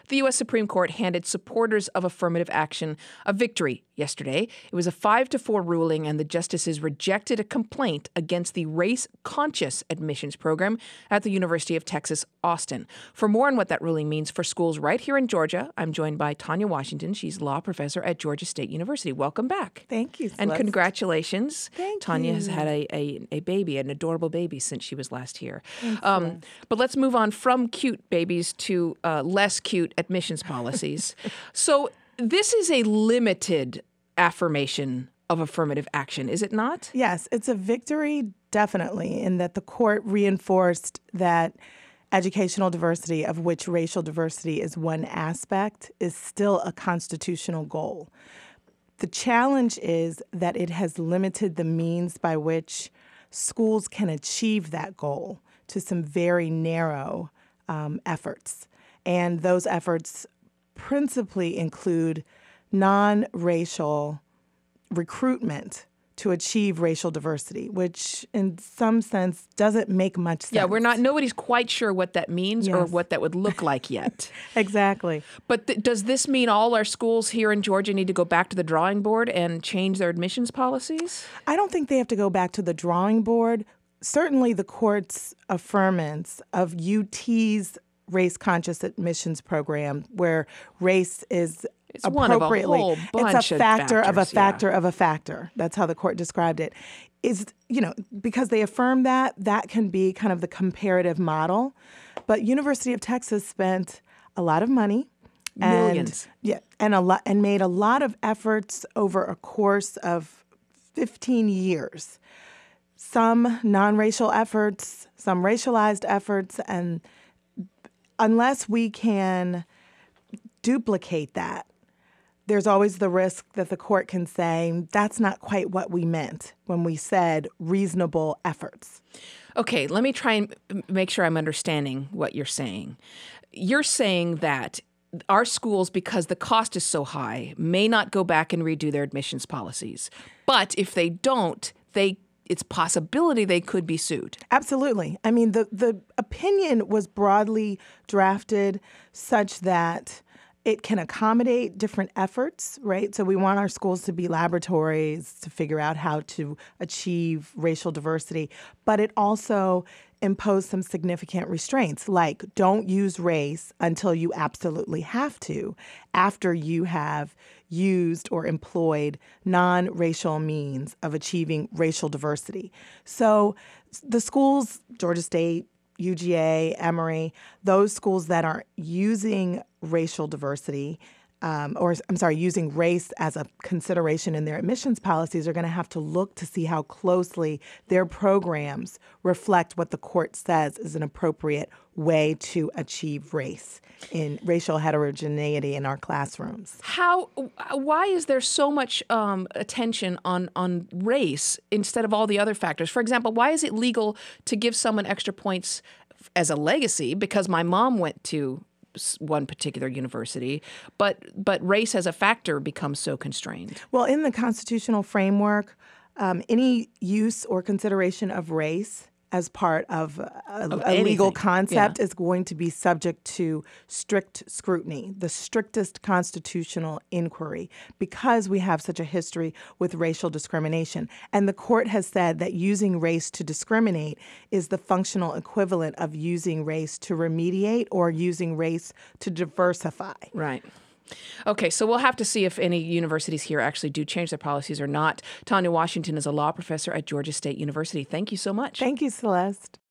The U.S. Supreme Court handed supporters of affirmative action a victory yesterday. It was a 5-4 ruling, and the justices rejected a complaint against the race-conscious admissions program at the University of Texas, Austin. For more on what that ruling means for schools right here in Georgia, I'm joined by Tanya Washington. She's a law professor at Georgia State University. Welcome back. Thank you, Celeste. And congratulations. Thank Tanya you. has had a baby, an adorable baby, since she was last here. Thanks, Celeste. But let's move on from cute babies to less cute admissions policies. So this is a limited affirmation of affirmative action, is it not? Yes, it's a victory, definitely, in that the court reinforced that educational diversity, of which racial diversity is one aspect, is still a constitutional goal. The challenge is that it has limited the means by which schools can achieve that goal to some very narrow efforts. And those efforts principally include non-racial recruitment to achieve racial diversity, which in some sense doesn't make much sense. Yeah, nobody's quite sure what that means or what that would look like yet. Exactly. But does this mean all our schools here in Georgia need to go back to the drawing board and change their admissions policies? I don't think they have to go back to the drawing board. Certainly the court's affirmance of UT's race-conscious admissions program, where race is appropriately, one of a whole bunch it's a factor of of a factor of a factor. That's how the court described it. Is, because they affirm that can be kind of the comparative model. But University of Texas spent a lot of money. Millions. And made a lot of efforts over a course of 15 years. Some non-racial efforts, some racialized efforts, and unless we can duplicate that, there's always the risk that the court can say, that's not quite what we meant when we said reasonable efforts. Okay, let me try and make sure I'm understanding what you're saying. You're saying that our schools, because the cost is so high, may not go back and redo their admissions policies. But if they don't, it's possibility they could be sued. Absolutely. I mean, the opinion was broadly drafted such that it can accommodate different efforts, right? So we want our schools to be laboratories to figure out how to achieve racial diversity, but it also imposed some significant restraints, like don't use race until you absolutely have to, after you have used or employed non-racial means of achieving racial diversity. So the schools, Georgia State, UGA, Emory, those schools that are using racial diversity, using race as a consideration in their admissions policies are going to have to look to see how closely their programs reflect what the court says is an appropriate way to achieve race in racial heterogeneity in our classrooms. Why is there so much attention on race instead of all the other factors? For example, why is it legal to give someone extra points as a legacy because my mom went to one particular university, but race as a factor becomes so constrained? Well, in the constitutional framework, any use or consideration of race as part of a legal concept is going to be subject to strict scrutiny, the strictest constitutional inquiry, because we have such a history with racial discrimination. And the court has said that using race to discriminate is the functional equivalent of using race to remediate or using race to diversify. Right. Okay, so we'll have to see if any universities here actually do change their policies or not. Tanya Washington is a law professor at Georgia State University. Thank you so much. Thank you, Celeste.